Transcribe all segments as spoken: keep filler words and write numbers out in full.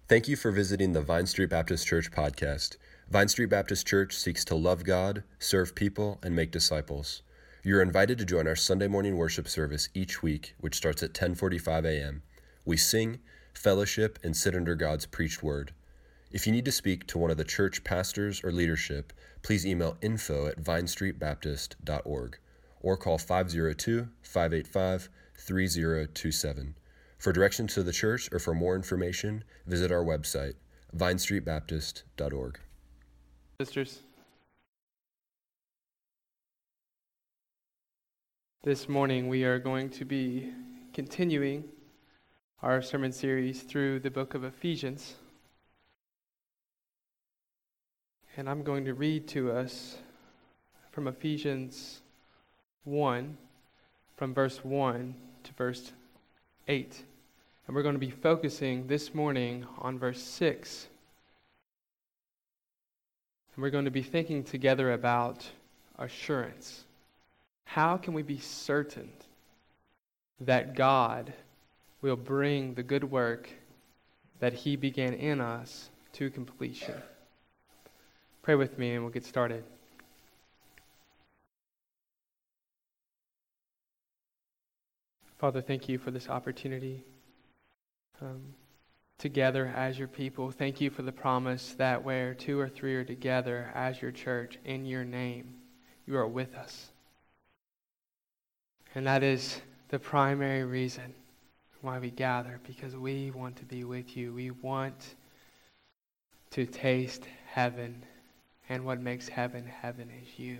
Thank you for visiting the Vine Street Baptist Church podcast. Vine Street Baptist Church seeks to love God, serve people, and make disciples. You're invited to join our Sunday morning worship service each week, which starts at ten forty-five a.m. We sing, fellowship, and sit under God's preached word. If you need to speak to one of the church pastors or leadership, please email info at vine street baptist dot org or call five oh two, five eight five, three oh two seven. For directions to the church or for more information, visit our website, vine street baptist dot org. Sisters, this morning we are going to be continuing our sermon series through the book of Ephesians. And I'm going to read to us from Ephesians one, from verse one to verse eight. And we're going to be focusing this morning on verse six. And we're going to be thinking together about assurance. How can we be certain that God will bring the good work that He began in us to completion? Pray with me and we'll get started. Father, thank you for this opportunity um, together as your people. Thank you for the promise that where two or three are together as your church in your name, you are with us. And that is the primary reason why we gather, because we want to be with you. We want to taste heaven, and what makes heaven heaven is you.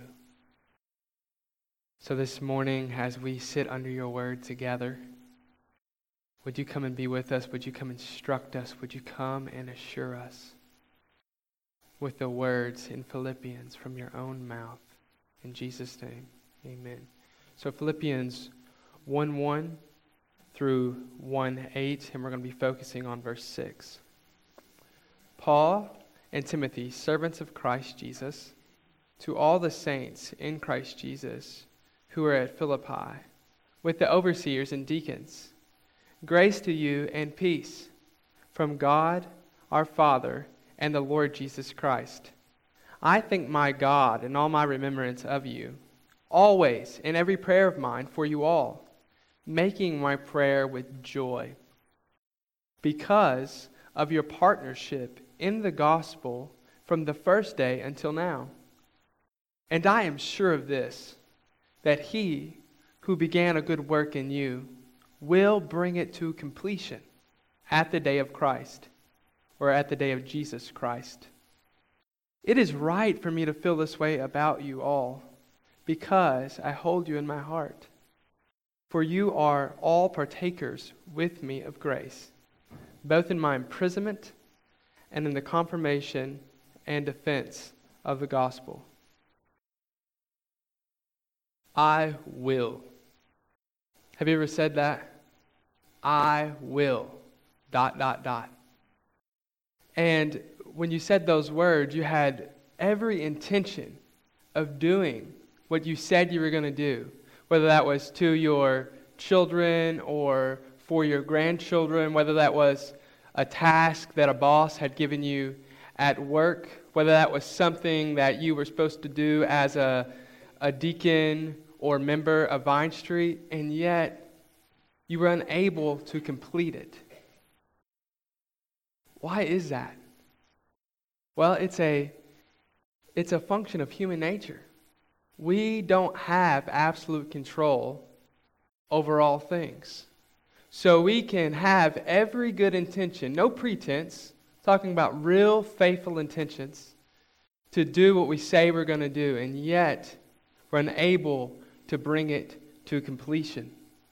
So this morning, as we sit under your word together, would you come and be with us? Would you come instruct us? Would you come and assure us with the words in Philippians from your own mouth? In Jesus' name, amen. So Philippians one one through one eight, and we're going to be focusing on verse six. Paul and Timothy, servants of Christ Jesus, to all the saints in Christ Jesus who are at Philippi, with the overseers and deacons, grace to you and peace from God our Father and the Lord Jesus Christ. I thank my God in all my remembrance of you, always in every prayer of mine for you all, making my prayer with joy, because of your partnership in the gospel from the first day until now. And I am sure of this, that He who began a good work in you will bring it to completion at the day of Christ, or at the day of Jesus Christ. It is right for me to feel this way about you all, because I hold you in my heart. For you are all partakers with me of grace, both in my imprisonment and in the confirmation and defense of the gospel. I will. Have you ever said that? I will. Dot, dot, dot. And when you said those words, you had every intention of doing what you said you were going to do, whether that was to your children or for your grandchildren, whether that was a task that a boss had given you at work, whether that was something that you were supposed to do as a, a deacon or member of Vine Street, and yet you were unable to complete it. Why is that? Well, it's a it's a function of human nature. We don't have absolute control over all things. So we can have every good intention, no pretense, talking about real faithful intentions, to do what we say we're going to do, and yet we're unable to bring it to completion.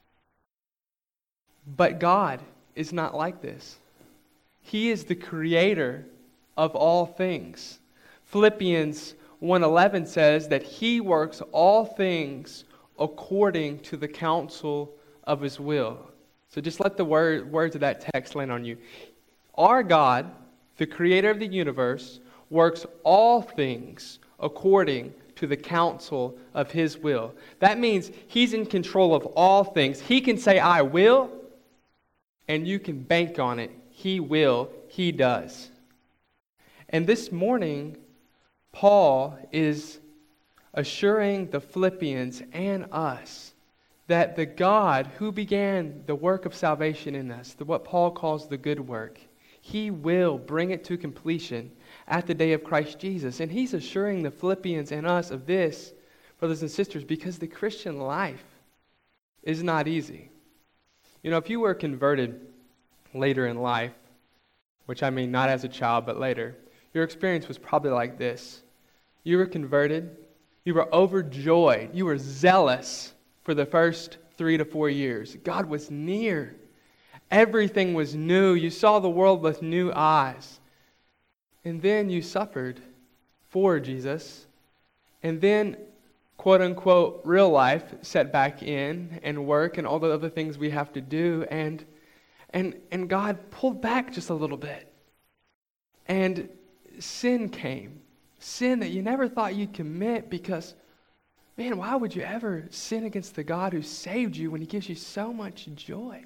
But God is not like this. He is the creator of all things. Philippians one eleven says that He works all things according to the counsel of His will. So just let the word, words of that text land on you. Our God, the creator of the universe, works all things according to the counsel of His will. That means He's in control of all things. He can say, I will, and you can bank on it. He will. he does. And this morning, Paul is assuring the Philippians and us that the God who began the work of salvation in us, the, what Paul calls the good work, he will bring it to completion at the day of Christ Jesus. And he's assuring the Philippians and us of this, brothers and sisters, because the Christian life is not easy. You know, if you were converted later in life, which I mean not as a child, but later, your experience was probably like this. You were converted, you were overjoyed, you were zealous for the first three to four years. God was near. Everything was new. You saw the world with new eyes. And then you suffered for Jesus. And then, quote unquote, real life set back in, and work and all the other things we have to do. And and and God pulled back just a little bit. And sin came. Sin that you never thought you'd commit because, man, why would you ever sin against the God who saved you when he gives you so much joy?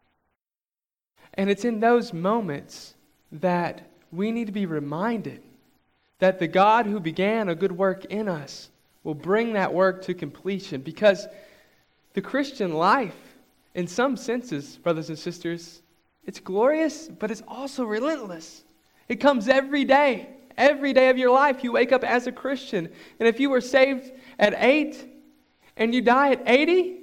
And it's in those moments that we need to be reminded that the God who began a good work in us will bring that work to completion, because the Christian life, in some senses, brothers and sisters, it's glorious, but it's also relentless. It comes every day. Every day of your life, you wake up as a Christian. And if you were saved at eight and you die at eighty,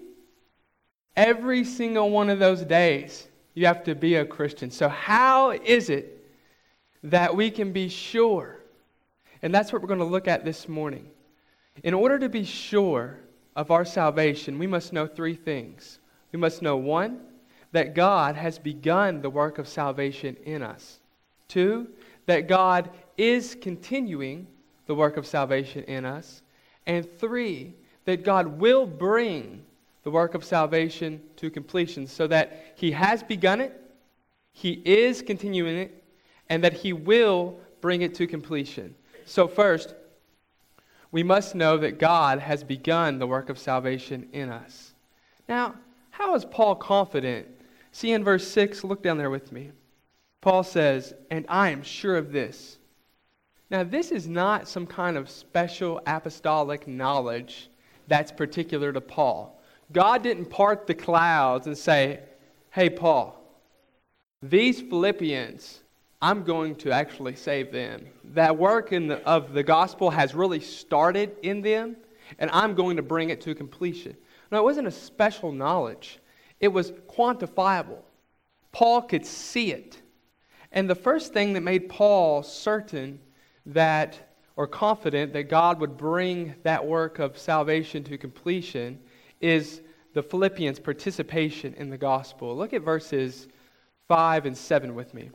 every single one of those days, you have to be a Christian. So how is it that we can be sure? And that's what we're going to look at this morning. In order to be sure of our salvation, we must know three things. We must know, one, that God has begun the work of salvation in us. Two, that God is continuing the work of salvation in us. And three, that God will bring the work of salvation to completion, so that he has begun it, he is continuing it, and that he will bring it to completion. So first, we must know that God has begun the work of salvation in us. Now, how is Paul confident? See in verse six, look down there with me. Paul says, "And I am sure of this." Now, this is not some kind of special apostolic knowledge that's particular to Paul. God didn't part the clouds and say, "Hey, Paul, these Philippians, I'm going to actually save them. That work in the, of the gospel has really started in them, and I'm going to bring it to completion." No, it wasn't a special knowledge. It was quantifiable. Paul could see it. And the first thing that made Paul certain that, or confident that God would bring that work of salvation to completion, is the Philippians' participation in the gospel. Look at verses five and seven with me.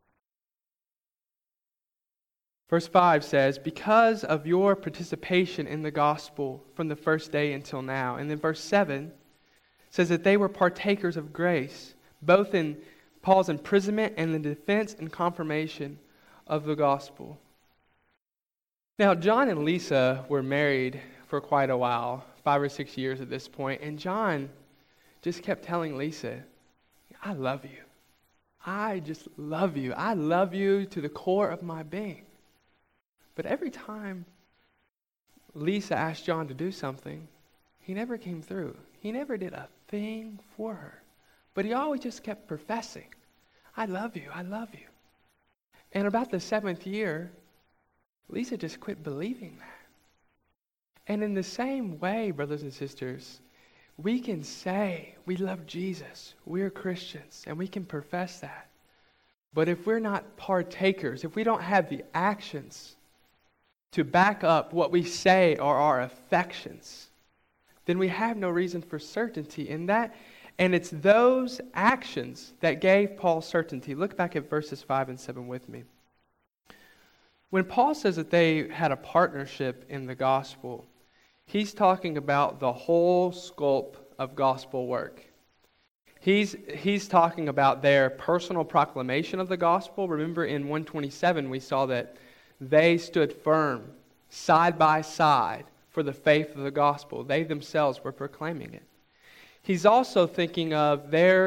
Verse five says, "Because of your participation in the gospel from the first day until now." And then verse seven says that they were partakers of grace, both in Paul's imprisonment and the defense and confirmation of the gospel. Now, John and Lisa were married for quite a while, five or six years at this point, and John just kept telling Lisa, "I love you. I just love you. I love you to the core of my being." But every time Lisa asked John to do something, he never came through. He never did a thing for her. But he always just kept professing, "I love you, I love you." And about the seventh year, Lisa just quit believing that. And in the same way, brothers and sisters, we can say we love Jesus, we're Christians, and we can profess that. But if we're not partakers, if we don't have the actions to back up what we say are our affections, then we have no reason for certainty in that. And it's those actions that gave Paul certainty. Look back at verses five and seven with me. When Paul says that they had a partnership in the gospel, he's talking about the whole scope of gospel work. He's, he's talking about their personal proclamation of the gospel. Remember in one twenty-seven we saw that they stood firm, side by side, for the faith of the gospel. They themselves were proclaiming it. He's also thinking of their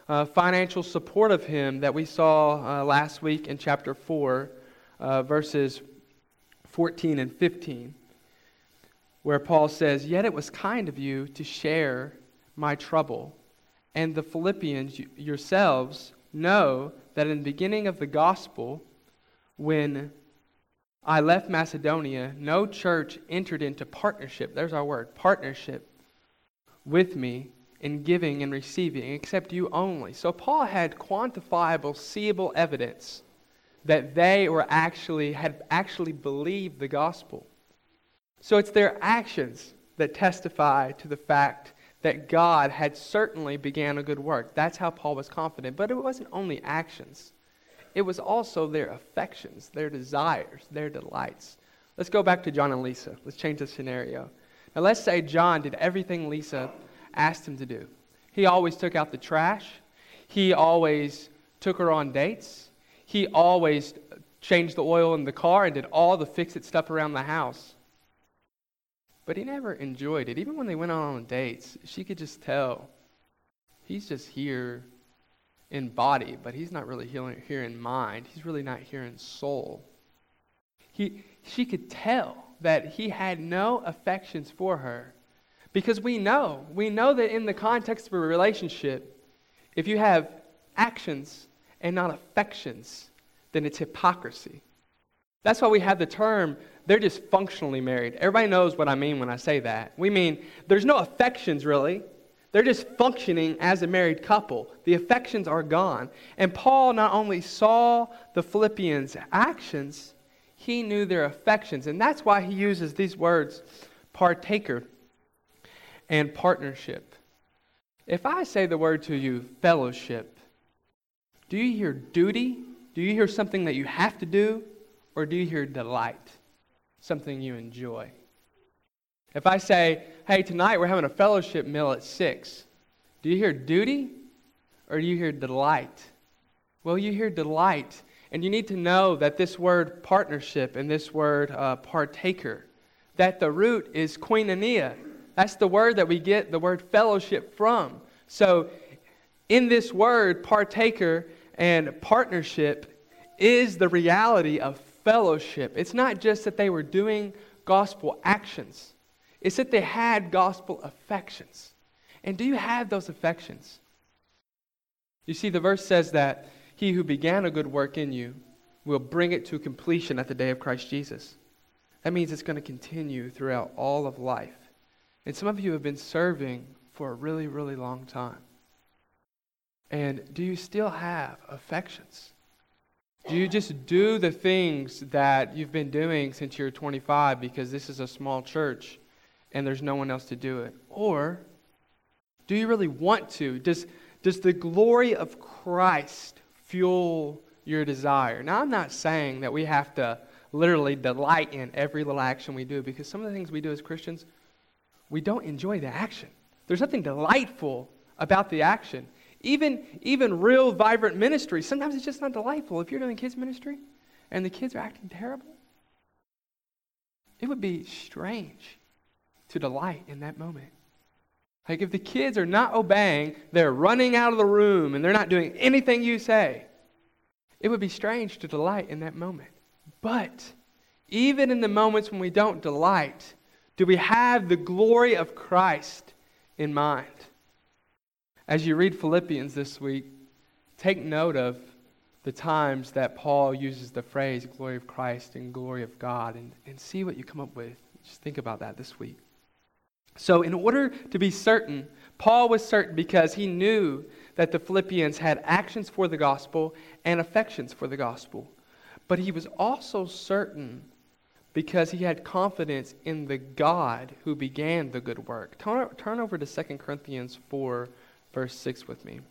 uh, financial support of him that we saw uh, last week in chapter four, uh, verses fourteen and fifteen, where Paul says, "Yet it was kind of you to share my trouble, and the Philippians yourselves know that in the beginning of the gospel, when I left Macedonia, no church entered into partnership," there's our word, partnership, "with me in giving and receiving, except you only." So Paul had quantifiable, seeable evidence that they were actually, had actually believed the gospel. So it's their actions that testify to the fact that God had certainly began a good work. That's how Paul was confident. But it wasn't only actions. It was also their affections, their desires, their delights. Let's go back to John and Lisa. Let's change the scenario. Now let's say John did everything Lisa asked him to do. He always took out the trash. He always took her on dates. He always changed the oil in the car and did all the fix-it stuff around the house. But he never enjoyed it. Even when they went on dates, she could just tell he's just here in body, but he's not really here in mind. He's really not here in soul. He, she could tell that he had no affections for her. Because we know, we know that in the context of a relationship, if you have actions and not affections, then it's hypocrisy. That's why we have the term, they're just functionally married. Everybody knows what I mean when I say that. We mean there's no affections really. They're just functioning as a married couple. The affections are gone. And Paul not only saw the Philippians' actions, he knew their affections. And that's why he uses these words, partaker and partnership. If I say the word to you, fellowship, do you hear duty? Do you hear something that you have to do? Or do you hear delight? Something you enjoy? If I say, hey, tonight we're having a fellowship meal at six, do you hear duty? Or do you hear delight? Well, you hear delight. And you need to know that this word partnership and this word uh, partaker, that the root is koinonia. That's the word that we get the word fellowship from. So in this word, partaker and partnership is the reality of fellowship. It's not just that they were doing gospel actions. It's that they had gospel affections. And do you have those affections? You see, the verse says that he who began a good work in you will bring it to completion at the day of Christ Jesus. That means it's going to continue throughout all of life. And some of you have been serving for a really, really long time. And do you still have affections? Do you just do the things that you've been doing since you're twenty-five because this is a small church and there's no one else to do it? Or do you really want to? Does, does the glory of Christ fuel your desire? Now, I'm not saying that we have to literally delight in every little action we do, because some of the things we do as Christians, we don't enjoy the action. There's nothing delightful about the action. Even, even real vibrant ministry, sometimes it's just not delightful. If you're doing kids ministry and the kids are acting terrible, it would be strange to delight in that moment. Like if the kids are not obeying, they're running out of the room and they're not doing anything you say, it would be strange to delight in that moment. But even in the moments when we don't delight, do we have the glory of Christ in mind? As you read Philippians this week, take note of the times that Paul uses the phrase glory of Christ and glory of God, and, and see what you come up with. Just think about that this week. So in order to be certain, Paul was certain because he knew that the Philippians had actions for the gospel and affections for the gospel. But he was also certain because he had confidence in the God who began the good work. Turn, turn over to Second Corinthians four, verse six with me.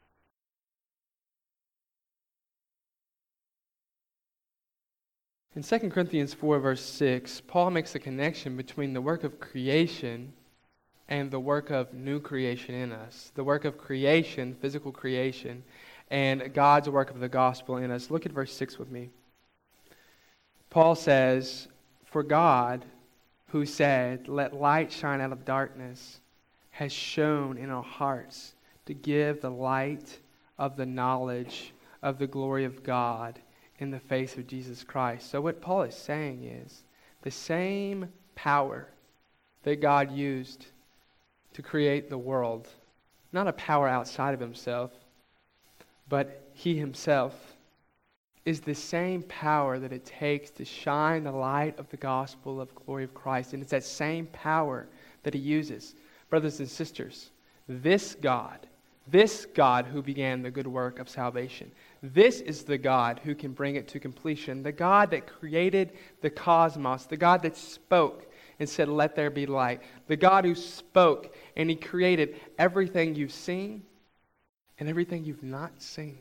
In Second Corinthians four, verse six, Paul makes a connection between the work of creation and the work of new creation in us. The work of creation, physical creation, and God's work of the gospel in us. Look at verse six with me. Paul says, "For God, who said, 'Let light shine out of darkness,' has shone in our hearts to give the light of the knowledge of the glory of God in the face of Jesus Christ. So what Paul is saying is the same power that God used to create the world, not a power outside of himself, but he himself, is the same power that it takes to shine the light of the gospel of glory of Christ. And it's that same power that he uses. Brothers and sisters, this God, this God who began the good work of salvation, this is the God who can bring it to completion. The God that created the cosmos, the God that spoke and said, "Let there be light." The God who spoke and he created everything you've seen and everything you've not seen.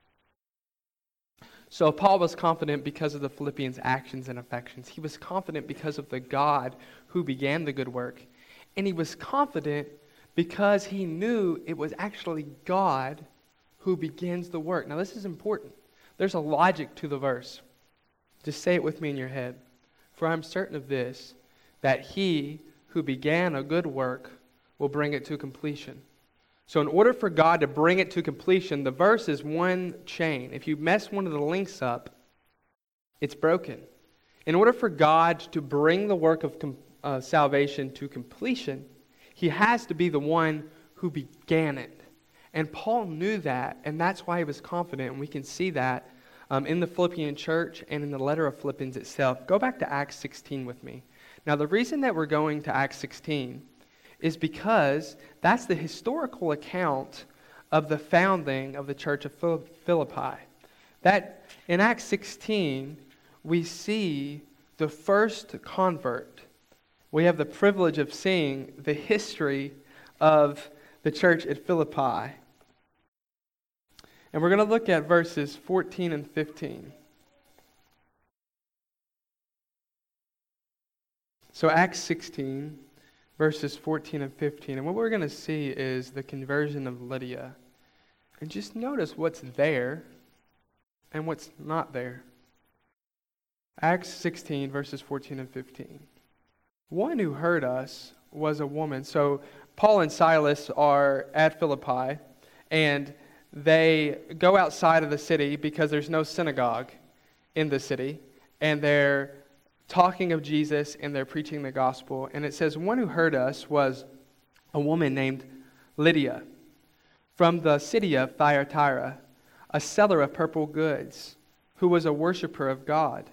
So Paul was confident because of the Philippians' actions and affections. He was confident because of the God who began the good work. And he was confident because he knew it was actually God who begins the work. Now this is important. There's a logic to the verse. Just say it with me in your head. For I'm certain of this, that he who began a good work will bring it to completion. So in order for God to bring it to completion, the verse is one chain. If you mess one of the links up, it's broken. In order for God to bring the work of com- uh, salvation to completion, he has to be the one who began it. And Paul knew that, and that's why he was confident, and we can see that um, in the Philippian church and in the letter of Philippians itself. Go back to Acts sixteen with me. Now the reason that we're going to Acts sixteen is because that's the historical account of the founding of the church of Philippi. That in Acts sixteen, we see the first convert. We have the privilege of seeing the history of the church at Philippi. And we're going to look at verses fourteen and fifteen. So Acts sixteen, verses fourteen and fifteen. And what we're going to see is the conversion of Lydia. And just notice what's there and what's not there. Acts sixteen, verses fourteen and fifteen. One who heard us was a woman. So Paul and Silas are at Philippi, and they go outside of the city because there's no synagogue in the city, and they're talking of Jesus and they're preaching the gospel. And it says, one who heard us was a woman named Lydia from the city of Thyatira, a seller of purple goods, who was a worshiper of God.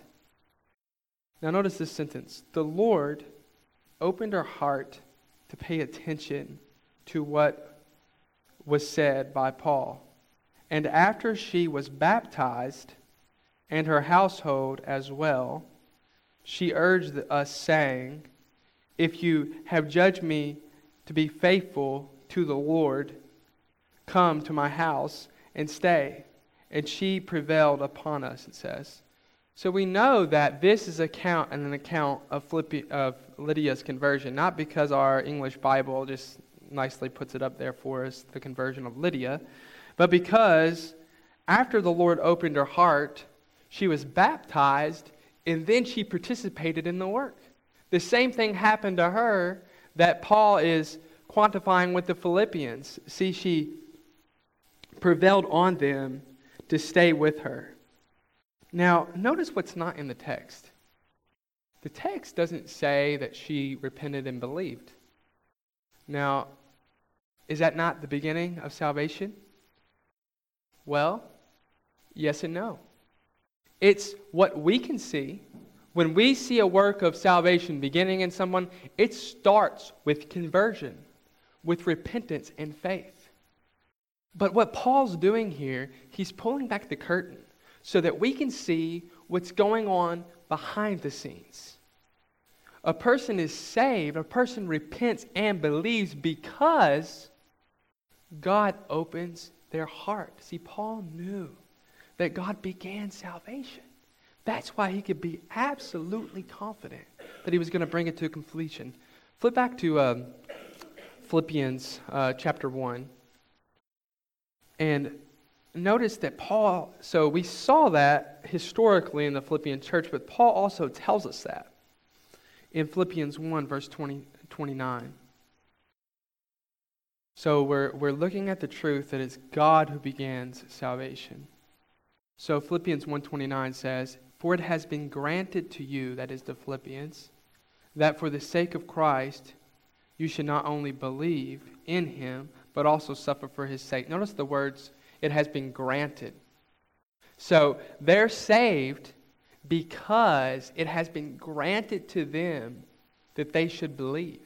Now notice this sentence. The Lord opened her heart to pay attention to what was said by Paul. And after she was baptized, and her household as well, she urged us, saying, if you have judged me to be faithful to the Lord, come to my house and stay. And she prevailed upon us, it says. So we know that this is account and an account of, Philippi, of Lydia's conversion, not because our English Bible just nicely puts it up there for us, the conversion of Lydia, but because after the Lord opened her heart, she was baptized, and then she participated in the work. The same thing happened to her that Paul is quantifying with the Philippians. See, she prevailed on them to stay with her. Now, notice what's not in the text. The text doesn't say that she repented and believed. Now, is that not the beginning of salvation? Well, yes and no. It's what we can see. When we see a work of salvation beginning in someone, it starts with conversion, with repentance and faith. But what Paul's doing here, he's pulling back the curtain so that we can see what's going on behind the scenes. A person is saved, a person repents and believes because God opens their heart. See, Paul knew that God began salvation. That's why he could be absolutely confident that he was going to bring it to completion. Flip back to uh, Philippians uh, chapter one. And notice that Paul, so we saw that historically in the Philippian church, but Paul also tells us that in Philippians one, verse twenty, twenty-nine. So we're, we're looking at the truth that it's God who begins salvation. So Philippians one twenty-nine says, "For it has been granted to you," that is the Philippians, "that for the sake of Christ you should not only believe in him, but also suffer for his sake." Notice the words, "it has been granted." So they're saved because it has been granted to them that they should believe.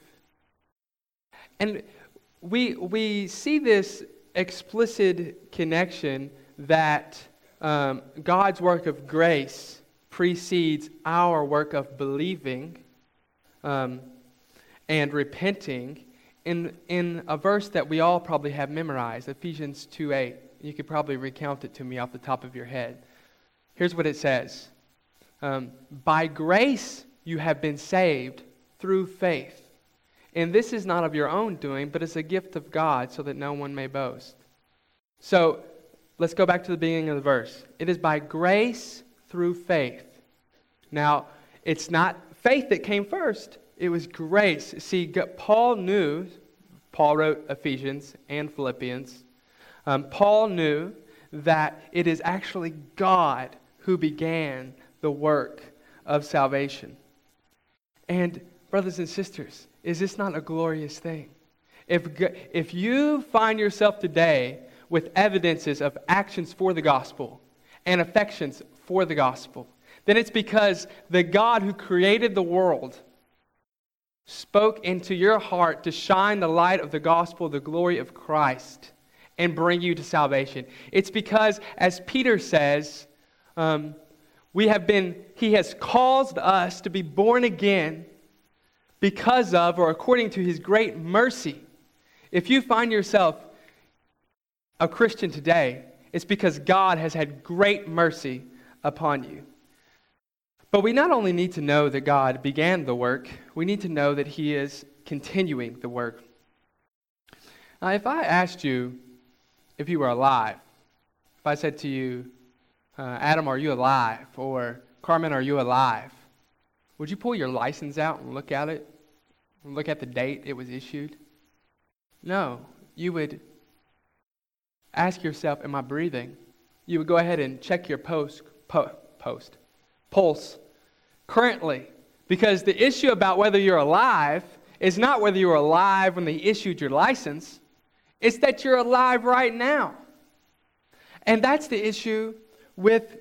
And we we see this explicit connection that um, God's work of grace precedes our work of believing um, and repenting in, in a verse that we all probably have memorized, Ephesians two eight. You could probably recount it to me off the top of your head. Here's what it says. Um, "By grace you have been saved through faith. And this is not of your own doing, but it's a gift of God, so that no one may boast." So, let's go back to the beginning of the verse. It is by grace through faith. Now, it's not faith that came first. It was grace. See, Paul knew, Paul wrote Ephesians and Philippians. Um, Paul knew that it is actually God who began the work of salvation. And brothers and sisters, is this not a glorious thing? If, if you find yourself today with evidences of actions for the gospel and affections for the gospel, then it's because the God who created the world spoke into your heart to shine the light of the gospel, the glory of Christ, and bring you to salvation. It's because, as Peter says, um, we have been, he has caused us to be born again because of, or according to his great mercy. If you find yourself a Christian today, it's because God has had great mercy upon you. But we not only need to know that God began the work, we need to know that he is continuing the work. Now, if I asked you if you were alive, if I said to you, uh, Adam, are you alive? Or Carmen, are you alive? Would you pull your license out and look at it? And look at the date it was issued? No. You would ask yourself, am I breathing? You would go ahead and check your post, po- post, pulse currently. Because the issue about whether you're alive is not whether you were alive when they issued your license. It's that you're alive right now. And that's the issue with,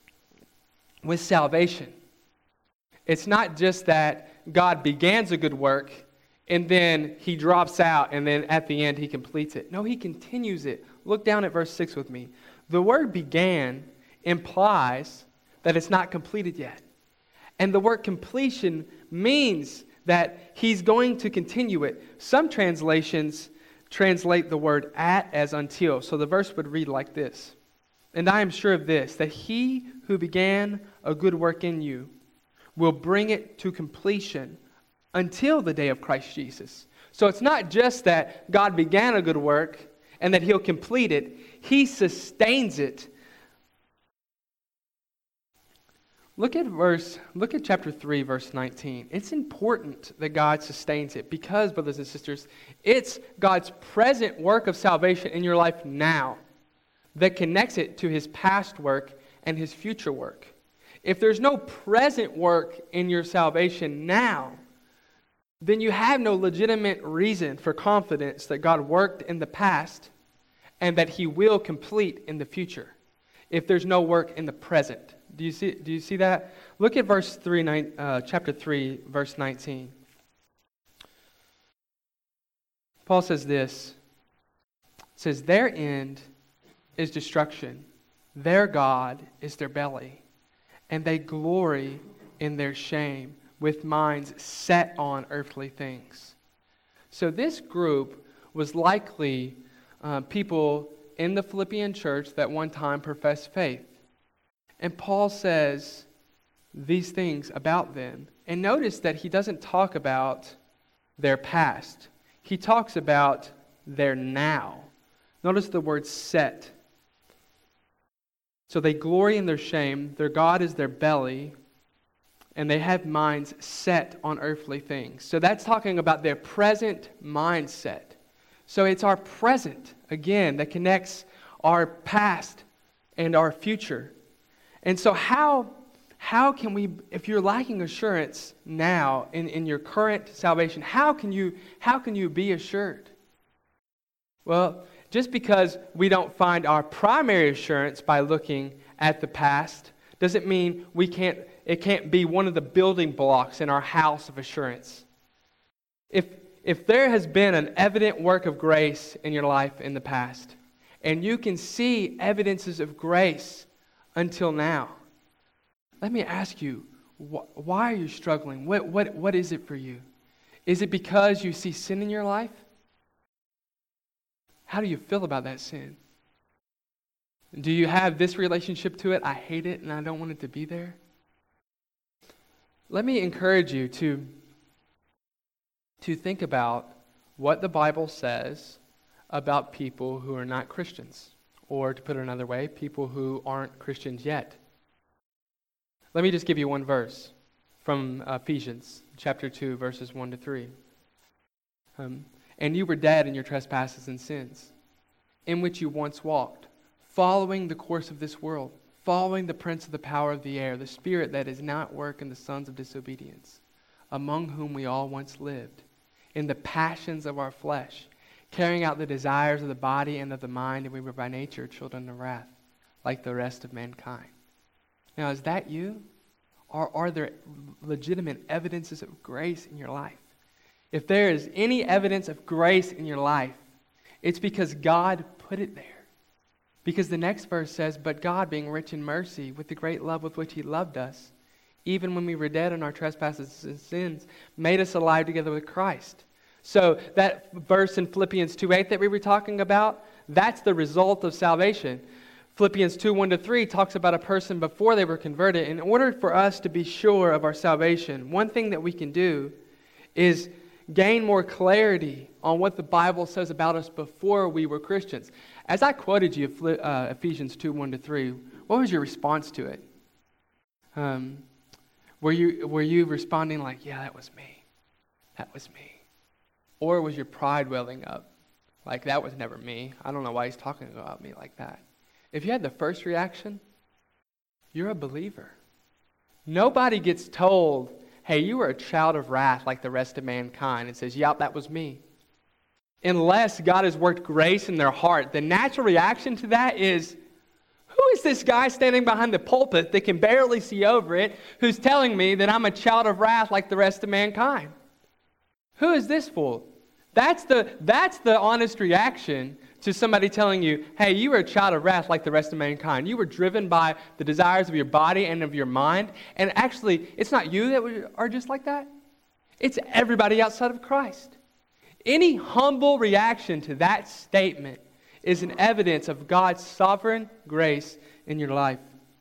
with salvation. It's not just that God begins a good work and then he drops out and then at the end he completes it. No, he continues it. Look down at verse six with me. The word began implies that it's not completed yet. And the word completion means that he's going to continue it. Some translations translate the word at as until. So the verse would read like this. "And I am sure of this, that he who began a good work in you will bring it to completion until the day of Christ Jesus." So it's not just that God began a good work and that he'll complete it. He sustains it. Look at verse, look at chapter three, verse nineteen. It's important that God sustains it because, brothers and sisters, it's God's present work of salvation in your life now that connects it to his past work and his future work. If there's no present work in your salvation now, then you have no legitimate reason for confidence that God worked in the past and that he will complete in the future. If there's no work in the present. Do you see, do you see that? Look at verse three, nine, uh, chapter three, verse nineteen. Paul says this. It says, "Their end is destruction. Their God is their belly. And they glory in their shame with minds set on earthly things." So this group was likely uh, people in the Philippian church that one time professed faith. And Paul says these things about them. And notice that he doesn't talk about their past. He talks about their now. Notice the word set. So they glory in their shame. Their God is their belly. And they have minds set on earthly things. So that's talking about their present mindset. So it's our present, again, that connects our past and our future. And so how, how can we, if you're lacking assurance now in, in your current salvation, how can you, how can you be assured? Well, just because we don't find our primary assurance by looking at the past doesn't mean we can't, it can't be one of the building blocks in our house of assurance. If, if there has been an evident work of grace in your life in the past, and you can see evidences of grace until now, let me ask you, wh- why are you struggling? What, what, what is it for you? Is it because you see sin in your life? How do you feel about that sin? Do you have this relationship to it? I hate it and I don't want it to be there. Let me encourage you to, to think about what the Bible says about people who are not Christians, or to put it another way, people who aren't Christians yet. Let me just give you one verse from Ephesians chapter two, verses one to three. Um, and you were dead in your trespasses and sins, in which you once walked, following the course of this world, following the prince of the power of the air, the spirit that is now at work in the sons of disobedience, among whom we all once lived, in the passions of our flesh, carrying out the desires of the body and of the mind, and we were by nature children of wrath, like the rest of mankind. Now, is that you? Or are there legitimate evidences of grace in your life? If there is any evidence of grace in your life, it's because God put it there. Because the next verse says, but God, being rich in mercy, with the great love with which he loved us, even when we were dead in our trespasses and sins, made us alive together with Christ. So that verse in Philippians two eight that we were talking about, that's the result of salvation. Philippians two one to three talks about a person before they were converted. In order for us to be sure of our salvation, one thing that we can do is gain more clarity on what the Bible says about us before we were Christians. As I quoted you uh, Ephesians two one to three, what was your response to it? Um, were you were you responding like, yeah, that was me. That was me. Or was your pride welling up? Like, that was never me. I don't know why he's talking about me like that. If you had the first reaction, you're a believer. Nobody gets told, hey, you were a child of wrath like the rest of mankind, and says, yep, that was me. Unless God has worked grace in their heart, the natural reaction to that is, who is this guy standing behind the pulpit that can barely see over it, who's telling me that I'm a child of wrath like the rest of mankind? Who is this fool? That's the, that's the honest reaction to somebody telling you, hey, you were a child of wrath like the rest of mankind. You were driven by the desires of your body and of your mind. And actually, it's not you that are just like that. It's everybody outside of Christ. Any humble reaction to that statement is an evidence of God's sovereign grace in your life.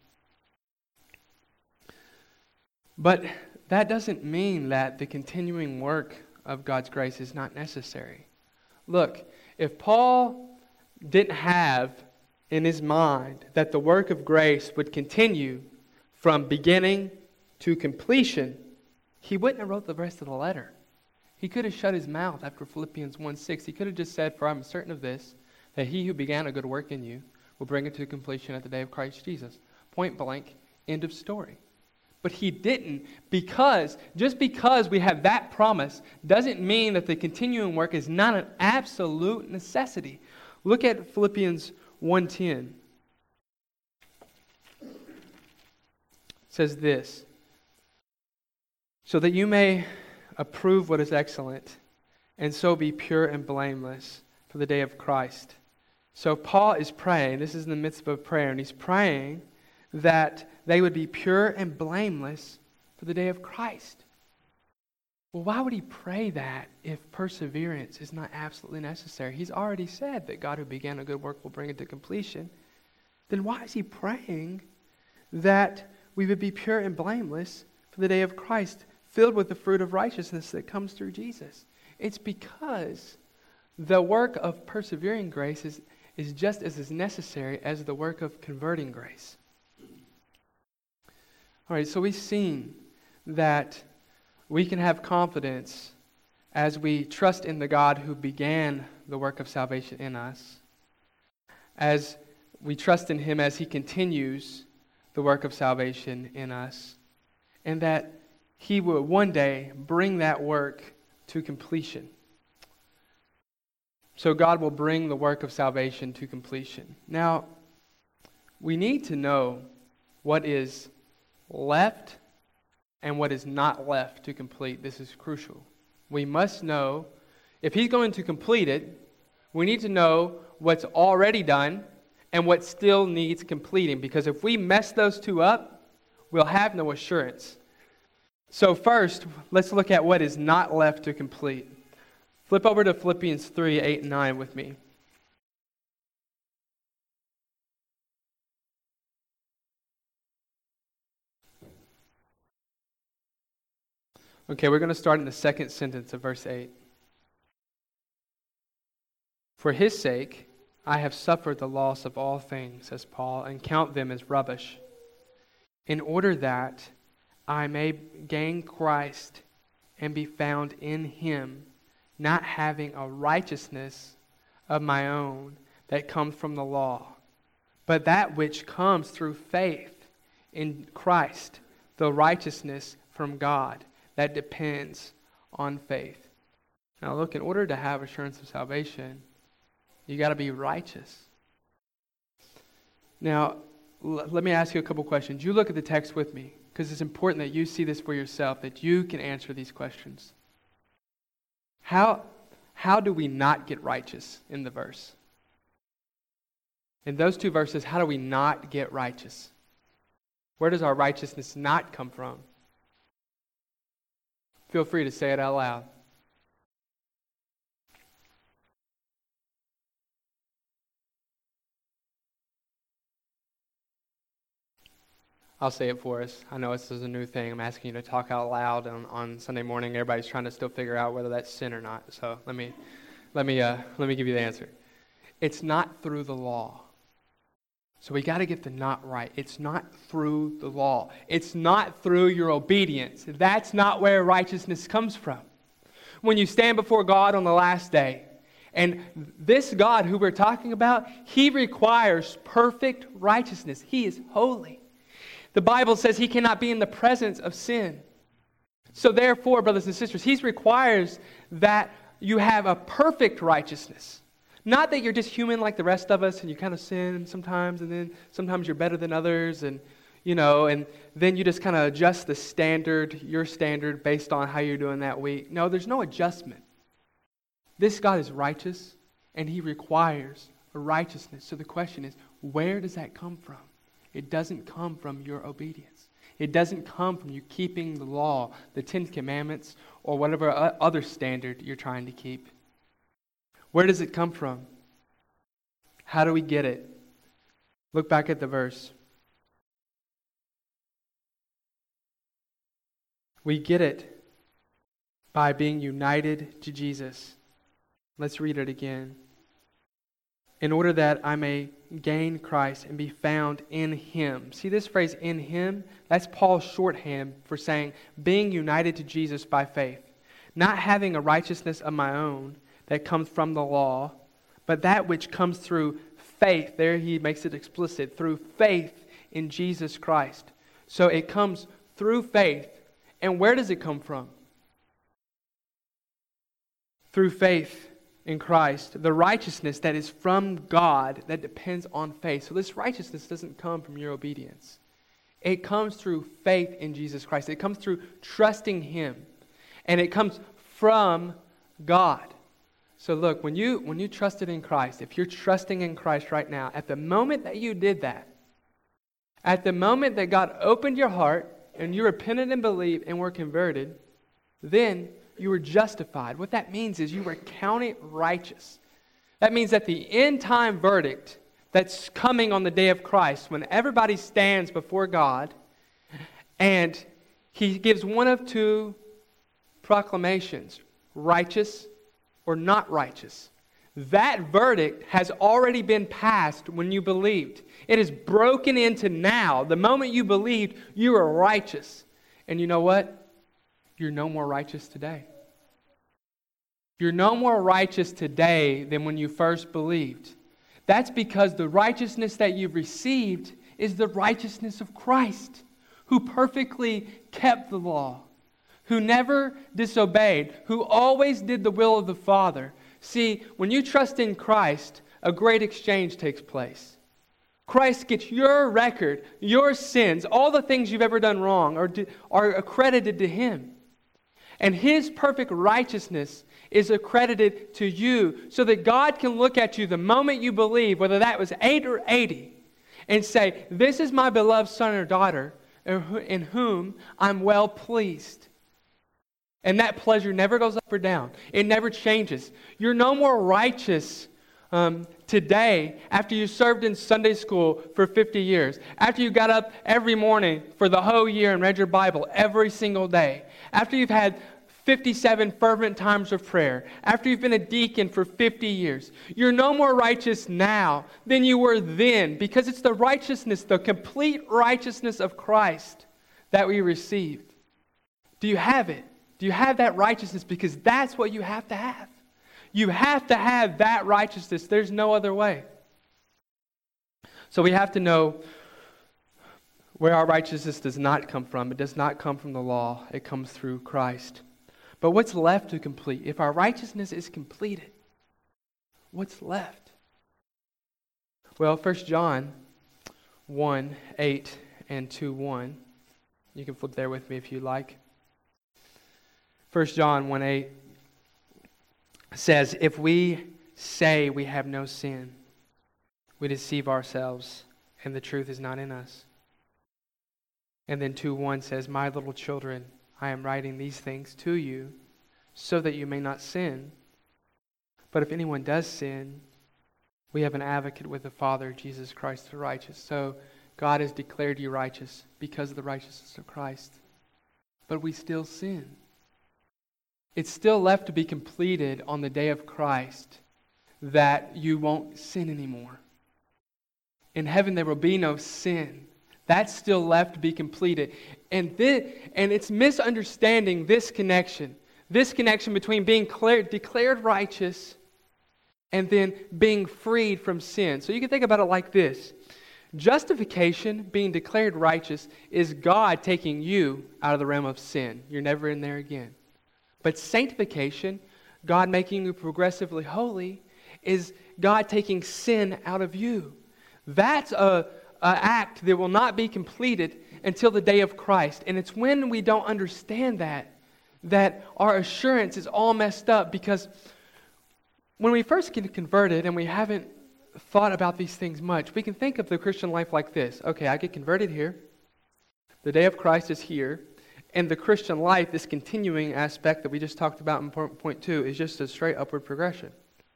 But that doesn't mean that the continuing work of God's grace is not necessary. Look, if Paul didn't have in his mind that the work of grace would continue from beginning to completion, he wouldn't have wrote the rest of the letter. He could have shut his mouth after Philippians one six. He could have just said, for I'm certain of this, that he who began a good work in you will bring it to completion at the day of Christ Jesus. Point blank, end of story. But he didn't, because, just because we have that promise doesn't mean that the continuing work is not an absolute necessity. Look at Philippians one ten. It says this, so that you may approve what is excellent, and so be pure and blameless for the day of Christ. So Paul is praying, this is in the midst of a prayer, and he's praying that they would be pure and blameless for the day of Christ. Well, why would he pray that if perseverance is not absolutely necessary? He's already said that God who began a good work will bring it to completion. Then why is he praying that we would be pure and blameless for the day of Christ, filled with the fruit of righteousness that comes through Jesus? It's because the work of persevering grace is, is just as, as necessary as the work of converting grace. All right, so we've seen that we can have confidence as we trust in the God who began the work of salvation in us, as we trust in Him as He continues the work of salvation in us, and that He will one day bring that work to completion. So God will bring the work of salvation to completion. Now, we need to know what is left and what is not left to complete. This is crucial. We must know, if He's going to complete it, we need to know what's already done and what still needs completing. Because if we mess those two up, we'll have no assurance. So first, let's look at what is not left to complete. Flip over to Philippians three, eight, and nine with me. Okay, we're going to start in the second sentence of verse eight. For His sake, I have suffered the loss of all things, says Paul, and count them as rubbish, in order that I may gain Christ and be found in Him, not having a righteousness of my own that comes from the law, but that which comes through faith in Christ, the righteousness from God that depends on faith. Now look, in order to have assurance of salvation, you got to be righteous. Now, l- let me ask you a couple questions. You look at the text with me, because it's important that you see this for yourself, that you can answer these questions. How, how do we not get righteous in the verse? In those two verses, how do we not get righteous? Where does our righteousness not come from? Feel free to say it out loud. I'll say it for us. I know this is a new thing. I'm asking you to talk out loud on, on Sunday morning. Everybody's trying to still figure out whether that's sin or not. So let me, let me, uh, let me give you the answer. It's not through the law. So we got to get the not right. It's not through the law. It's not through your obedience. That's not where righteousness comes from. When you stand before God on the last day, and this God who we're talking about, He requires perfect righteousness. He is holy. The Bible says He cannot be in the presence of sin. So therefore, brothers and sisters, He requires that you have a perfect righteousness. Not that you're just human like the rest of us and you kind of sin sometimes, and then sometimes you're better than others, and you know, and then you just kind of adjust the standard, your standard, based on how you're doing that week. No, there's no adjustment. This God is righteous, and He requires a righteousness. So the question is, where does that come from? It doesn't come from your obedience. It doesn't come from you keeping the law, the Ten Commandments, or whatever other standard you're trying to keep. Where does it come from? How do we get it? Look back at the verse. We get it by being united to Jesus. Let's read it again. In order that I may gain Christ and be found in Him. See this phrase, in Him? That's Paul's shorthand for saying being united to Jesus by faith. Not having a righteousness of my own that comes from the law, but that which comes through faith. There he makes it explicit, through faith in Jesus Christ. So it comes through faith. And where does it come from? Through faith in Christ, the righteousness that is from God that depends on faith. So this righteousness doesn't come from your obedience. It comes through faith in Jesus Christ. It comes through trusting Him. And it comes from God. So look, when you when you trusted in Christ, if you're trusting in Christ right now, at the moment that you did that, at the moment that God opened your heart and you repented and believed and were converted, then you were justified. What that means is you were counted righteous. That means that the end time verdict that's coming on the day of Christ, when everybody stands before God and He gives one of two proclamations, righteous or not righteous. That verdict has already been passed when you believed. It is broken into now. The moment you believed, you were righteous. And you know what? You're no more righteous today. You're no more righteous today than when you first believed. That's because the righteousness that you've received is the righteousness of Christ, who perfectly kept the law, who never disobeyed, who always did the will of the Father. See, when you trust in Christ, a great exchange takes place. Christ gets your record, your sins, all the things you've ever done wrong are, are accredited to Him. And His perfect righteousness is accredited to you so that God can look at you the moment you believe, whether that was eight or eighty, and say, this is my beloved son or daughter in whom I'm well pleased. And that pleasure never goes up or down. It never changes. You're no more righteous um, today after you served in Sunday school for fifty years, after you got up every morning for the whole year and read your Bible every single day, after you've had fifty-seven fervent times of prayer, after you've been a deacon for fifty years. You're no more righteous now than you were then, because it's the righteousness, the complete righteousness of Christ that we received. Do you have it? Do you have that righteousness? Because that's what you have to have. You have to have that righteousness. There's no other way. So we have to know where our righteousness does not come from. It does not come from the law. It comes through Christ. But what's left to complete? If our righteousness is completed, what's left? Well, First John one, eight and two, one. You can flip there with me if you like. First John one, eight says, if we say we have no sin, we deceive ourselves, and the truth is not in us. And then two, one says, my little children, I am writing these things to you so that you may not sin. But if anyone does sin, we have an advocate with the Father, Jesus Christ the righteous. So God has declared you righteous because of the righteousness of Christ. But we still sin. It's still left to be completed on the day of Christ that you won't sin anymore. In heaven there will be no sin. That's still left to be completed. And this, and it's misunderstanding this connection. This connection between being declared, declared righteous and then being freed from sin. So you can think about it like this. Justification, being declared righteous, is God taking you out of the realm of sin. You're never in there again. But sanctification, God making you progressively holy, is God taking sin out of you. That's a An act that will not be completed until the day of Christ. And it's when we don't understand that, that our assurance is all messed up. Because when we first get converted and we haven't thought about these things much, we can think of the Christian life like this. Okay, I get converted here. The day of Christ is here. And the Christian life, this continuing aspect that we just talked about in point two, is just a straight upward progression.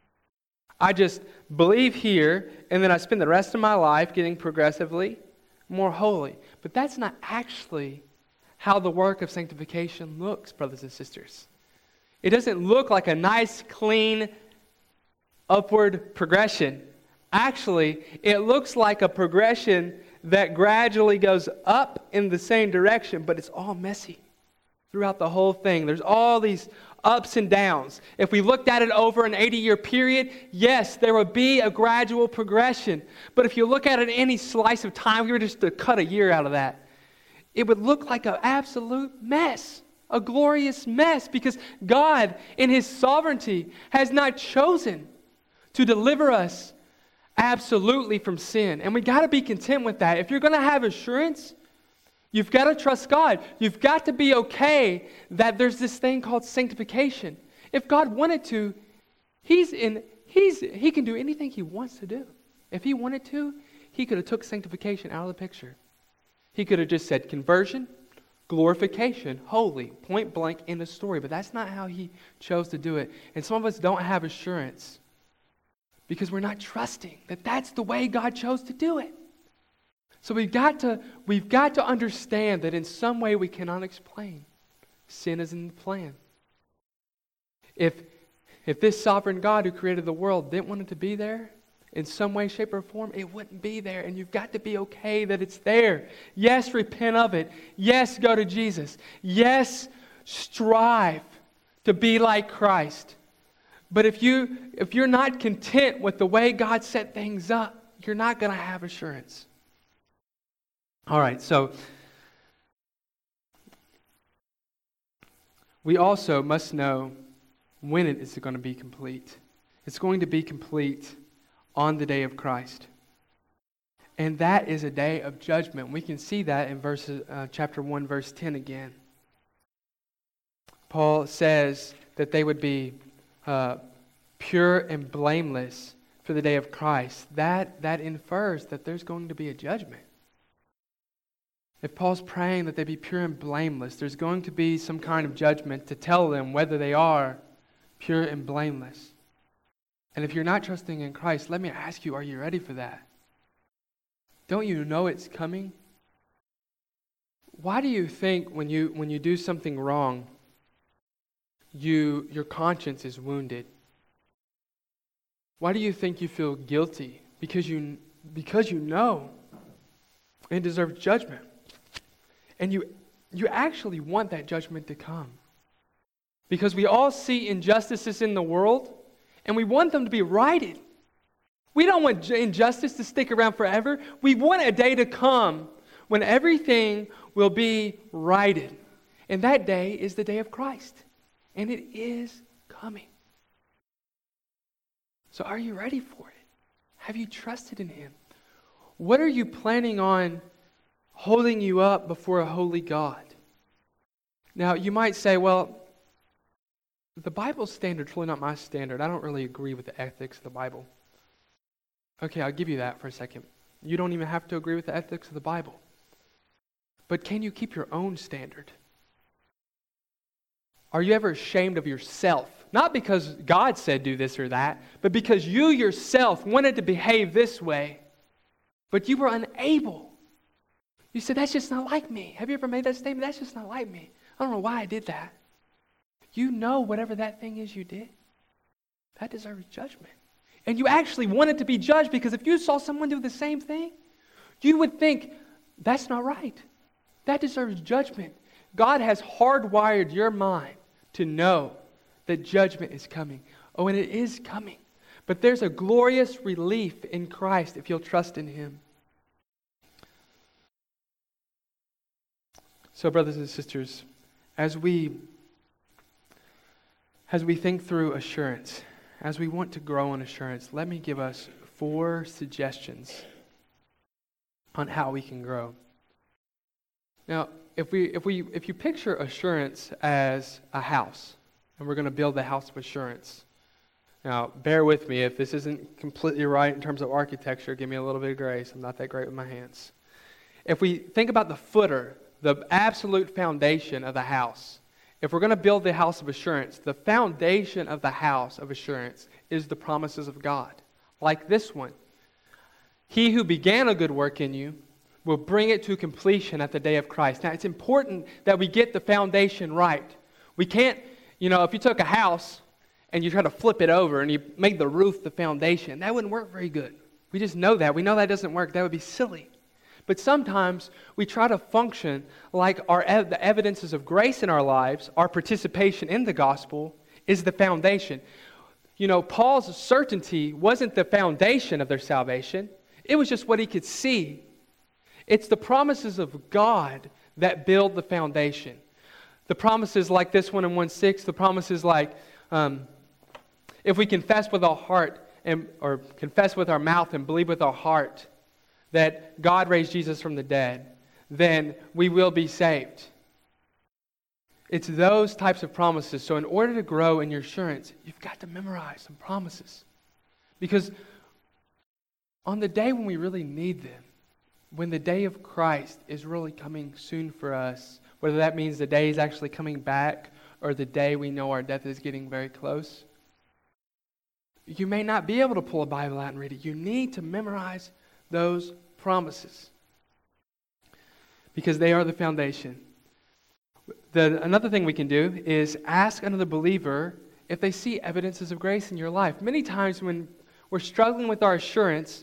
I just believe here, and then I spend the rest of my life getting progressively more holy. But that's not actually how the work of sanctification looks, brothers and sisters. It doesn't look like a nice, clean, upward progression. Actually, it looks like a progression that gradually goes up in the same direction, but it's all messy throughout the whole thing. There's all these ups and downs. If we looked at it over an eighty-year period, yes, there would be a gradual progression. But if you look at it in any slice of time, we were just to cut a year out of that, it would look like an absolute mess, a glorious mess, because God, in His sovereignty, has not chosen to deliver us absolutely from sin. And we got to be content with that. If you're going to have assurance, you've got to trust God. You've got to be okay that there's this thing called sanctification. If God wanted to, He's in. He's He can do anything He wants to do. If He wanted to, He could have took sanctification out of the picture. He could have just said conversion, glorification, holy, point blank in the story. But that's not how He chose to do it. And some of us don't have assurance because we're not trusting that that's the way God chose to do it. So we've got to we've got to understand that in some way we cannot explain. Sin is in the plan. If if this sovereign God who created the world didn't want it to be there, in some way, shape, or form, it wouldn't be there. And you've got to be okay that it's there. Yes, repent of it. Yes, go to Jesus. Yes, strive to be like Christ. But if, you, if you're not content with the way God set things up, you're not going to have assurance. All right, so we also must know when it is going to be complete. It's going to be complete on the day of Christ. And that is a day of judgment. We can see that in verses, uh, chapter one, verse ten again. Paul says that they would be uh, pure and blameless for the day of Christ. That, that infers that there's going to be a judgment. If Paul's praying that they be pure and blameless, there's going to be some kind of judgment to tell them whether they are pure and blameless. And if you're not trusting in Christ, let me ask you, are you ready for that? Don't you know it's coming? Why do you think when you when you do something wrong, you your conscience is wounded? Why do you think you feel guilty? Because you because you know it deserves judgment. And you you actually want that judgment to come. Because we all see injustices in the world, and we want them to be righted. We don't want injustice to stick around forever. We want a day to come when everything will be righted. And that day is the day of Christ. And it is coming. So are you ready for it? Have you trusted in Him? What are you planning on holding you up before a holy God? Now, you might say, well, the Bible's standard's really not my standard. I don't really agree with the ethics of the Bible. Okay, I'll give you that for a second. You don't even have to agree with the ethics of the Bible. But can you keep your own standard? Are you ever ashamed of yourself? Not because God said do this or that, but because you yourself wanted to behave this way, but you were unable. You said, that's just not like me. Have you ever made that statement? That's just not like me. I don't know why I did that. You know whatever that thing is you did, that deserves judgment. And you actually wanted to be judged because if you saw someone do the same thing, you would think, that's not right. That deserves judgment. God has hardwired your mind to know that judgment is coming. Oh, and it is coming. But there's a glorious relief in Christ if you'll trust in Him. So, brothers and sisters, as we as we think through assurance, as we want to grow in assurance, let me give us four suggestions on how we can grow. Now, if we if we if you picture assurance as a house, and we're going to build the house of assurance. Now, bear with me if this isn't completely right in terms of architecture. Give me a little bit of grace. I'm not that great with my hands. If we think about the footer, the absolute foundation of the house, if we're going to build the house of assurance, the foundation of the house of assurance is the promises of God. Like this one. He who began a good work in you will bring it to completion at the day of Christ. Now, it's important that we get the foundation right. We can't, you know, if you took a house and you try to flip it over and you make the roof the foundation, that wouldn't work very good. We just know that. We know that doesn't work. That would be silly. But sometimes we try to function like our ev- the evidences of grace in our lives, our participation in the gospel, is the foundation. You know, Paul's certainty wasn't the foundation of their salvation. It was just what he could see. It's the promises of God that build the foundation. The promises like this one in one six, the promises like, um, if we confess with our heart, and or confess with our mouth and believe with our heart that God raised Jesus from the dead, then we will be saved. It's those types of promises. So in order to grow in your assurance, you've got to memorize some promises. Because on the day when we really need them, when the day of Christ is really coming soon for us, whether that means the day is actually coming back or the day we know our death is getting very close, you may not be able to pull a Bible out and read it. You need to memorize those promises because they are the foundation. The, another thing we can do is ask another believer if they see evidences of grace in your life. Many times when we're struggling with our assurance,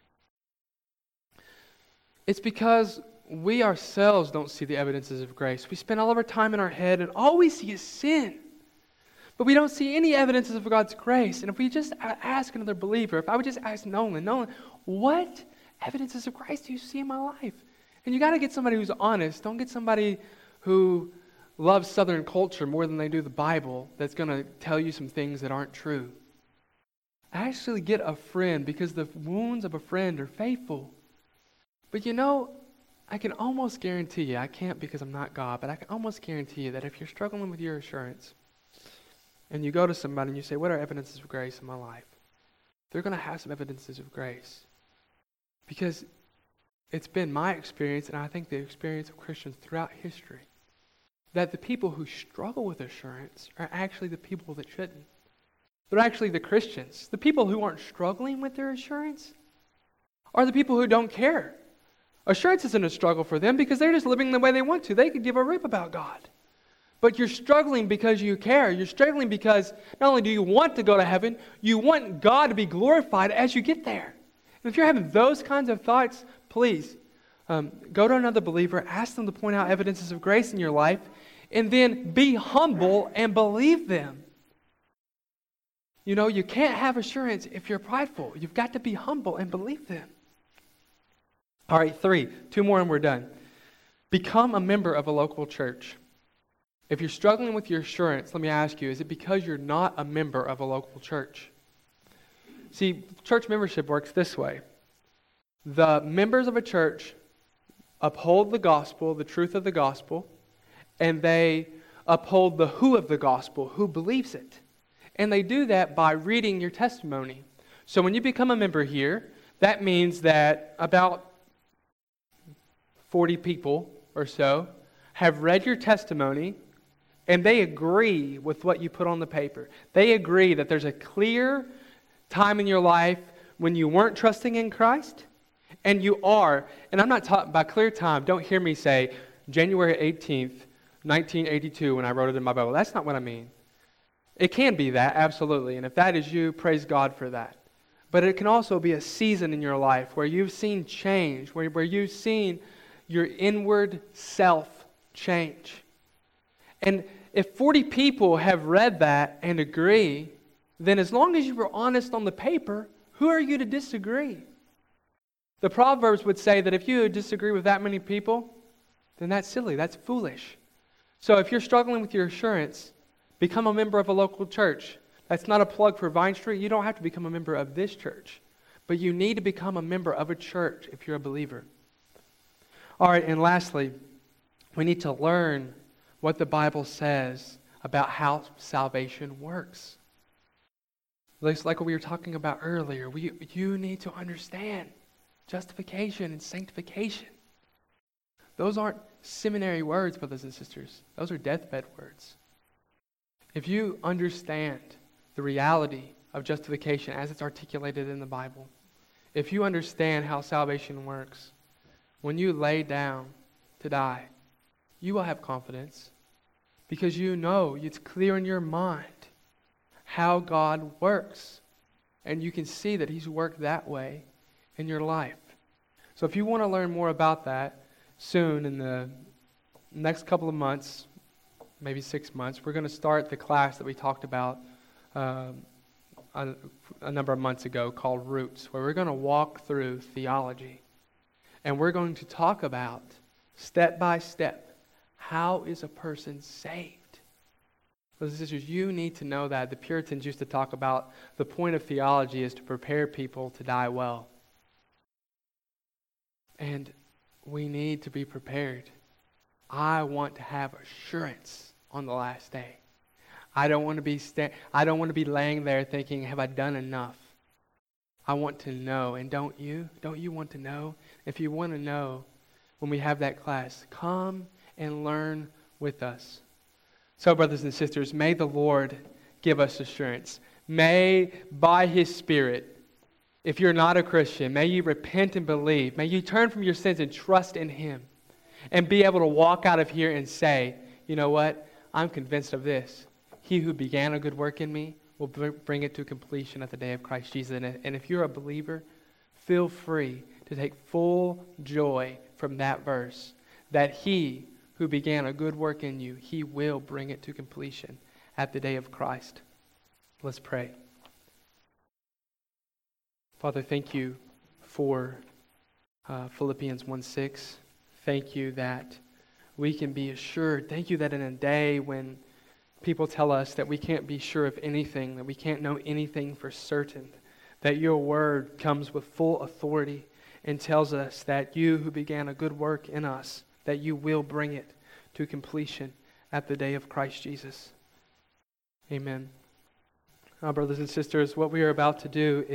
it's because we ourselves don't see the evidences of grace. We spend all of our time in our head and all we see is sin. But we don't see any evidences of God's grace. And if we just ask another believer, if I would just ask Nolan, Nolan, what evidences of Christ do you see in my life? And you got to get somebody who's honest. Don't get somebody who loves Southern culture more than they do the Bible that's going to tell you some things that aren't true. Actually get a friend, because the wounds of a friend are faithful. But you know, I can almost guarantee you, I can't because I'm not God, but I can almost guarantee you that if you're struggling with your assurance, and you go to somebody and you say, what are evidences of grace in my life? They're going to have some evidences of grace. Because it's been my experience, and I think the experience of Christians throughout history, that the people who struggle with assurance are actually the people that shouldn't. They're actually the Christians. The people who aren't struggling with their assurance are the people who don't care. Assurance isn't a struggle for them because they're just living the way they want to. They could give a rip about God. But you're struggling because you care. You're struggling because not only do you want to go to heaven, you want God to be glorified as you get there. And if you're having those kinds of thoughts, please um, go to another believer, ask them to point out evidences of grace in your life, and then be humble and believe them. You know, you can't have assurance if you're prideful. You've got to be humble and believe them. All right, three. Two more and we're done. Become a member of a local church. If you're struggling with your assurance, let me ask you, is it because you're not a member of a local church? See, church membership works this way. The members of a church uphold the gospel, the truth of the gospel, and they uphold the who of the gospel, who believes it. And they do that by reading your testimony. So when you become a member here, that means that about forty people or so have read your testimony, and they agree with what you put on the paper. They agree that there's a clear time in your life when you weren't trusting in Christ, and you are. And I'm not talking by clear time. Don't hear me say January eighteenth, nineteen eighty-two when I wrote it in my Bible. That's not what I mean. It can be that, absolutely. And if that is you, praise God for that. But it can also be a season in your life where you've seen change, where, where you've seen your inward self change. And if forty people have read that and agree, then as long as you were honest on the paper, who are you to disagree? The Proverbs would say that if you disagree with that many people, then that's silly, that's foolish. So if you're struggling with your assurance, become a member of a local church. That's not a plug for Vine Street. You don't have to become a member of this church. But you need to become a member of a church if you're a believer. All right, and lastly, we need to learn what the Bible says about how salvation works. Like what we were talking about earlier, we, you need to understand justification and sanctification. Those aren't seminary words, brothers and sisters. Those are deathbed words. If you understand the reality of justification as it's articulated in the Bible, if you understand how salvation works, when you lay down to die, you will have confidence because you know, it's clear in your mind how God works. And you can see that He's worked that way in your life. So if you want to learn more about that soon, in the next couple of months, maybe six months, we're going to start the class that we talked about um, a, a number of months ago called Roots, where we're going to walk through theology. And we're going to talk about, step by step, how is a person saved? Brothers and sisters, you need to know that. The Puritans used to talk about the point of theology is to prepare people to die well. And we need to be prepared. I want to have assurance on the last day. I don't want to be sta- I don't want to be laying there thinking, have I done enough? I want to know, and don't you? Don't you want to know? If you want to know, when we have that class, come and learn with us. So, brothers and sisters, may the Lord give us assurance. May, by His Spirit, if you're not a Christian, may you repent and believe. May you turn from your sins and trust in Him. And be able to walk out of here and say, you know what? I'm convinced of this. He who began a good work in me will bring it to completion at the day of Christ Jesus. And if you're a believer, feel free to take full joy from that verse, that He who began a good work in you, He will bring it to completion at the day of Christ. Let's pray. Father, thank you for uh, Philippians one six. Thank you that we can be assured. Thank you that in a day when people tell us that we can't be sure of anything, that we can't know anything for certain, that your word comes with full authority and tells us that you who began a good work in us, that you will bring it to completion at the day of Christ Jesus. Amen. Now, brothers and sisters, what we are about to do